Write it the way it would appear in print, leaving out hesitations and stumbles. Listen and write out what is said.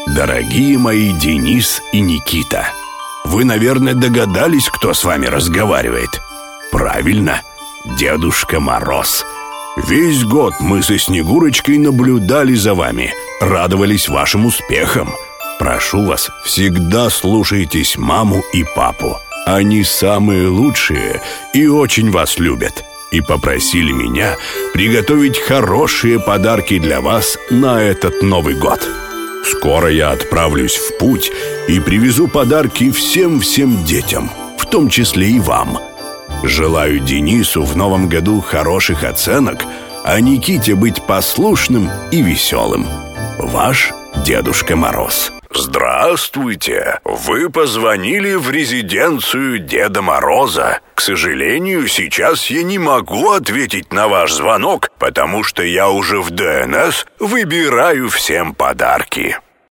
Дорогие мои Денис и Никита, вы, наверное, догадались, кто с вами разговаривает. Правильно, Дедушка Мороз. Весь год мы со Снегурочкой наблюдали за вами, радовались вашим успехам. Прошу вас, всегда слушайтесь маму и папу. Они самые лучшие и очень вас любят. И попросили меня приготовить хорошие подарки для вас на этот Новый год. Скоро я отправлюсь в путь и привезу подарки всем детям, в том числе и вам. Желаю Денису в новом году хороших оценок, а Никите быть послушным и веселым. Ваш Дедушка Мороз. Здравствуйте! Вы позвонили в резиденцию Деда Мороза. К сожалению, сейчас я не могу ответить на ваш звонок, потому что я уже в ДНС выбираю всем подарки.